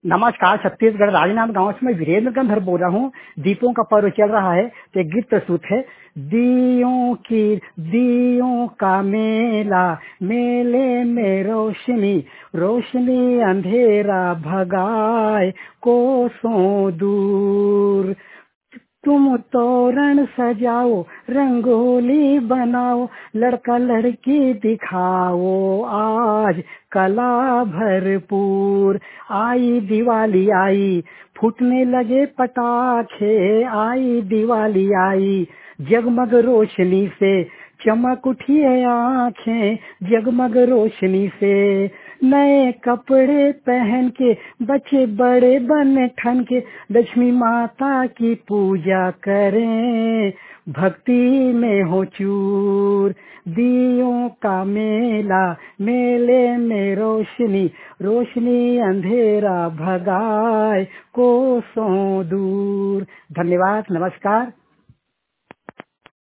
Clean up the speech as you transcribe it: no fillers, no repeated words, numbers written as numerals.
नमस्कार। छत्तीसगढ़ राजनांद गांव से मैं वीरेंद्र गंधर बोल रहा हूँ। दीपों का पर्व चल रहा है तो एक गीत प्रस्तुत है। दियों का मेला, मेले में रोशनी, रोशनी अंधेरा भगाए कोसों दूर। तुम तोरण सजाओ, रंगोली बनाओ, लड़का लड़की दिखाओ आज कला भरपूर। आई दिवाली आई, फूटने लगे पटाखे, आई दिवाली आई, जगमग रोशनी से चमक उठी है आँखें, जगमग रोशनी से। नए कपड़े पहन के बच्चे बड़े बन ठन के लक्ष्मी माता की पूजा करें, भक्ति में हो चूर। दियों का मेला, मेले में रोशनी, रोशनी अंधेरा भगाए कोसों दूर। धन्यवाद, नमस्कार।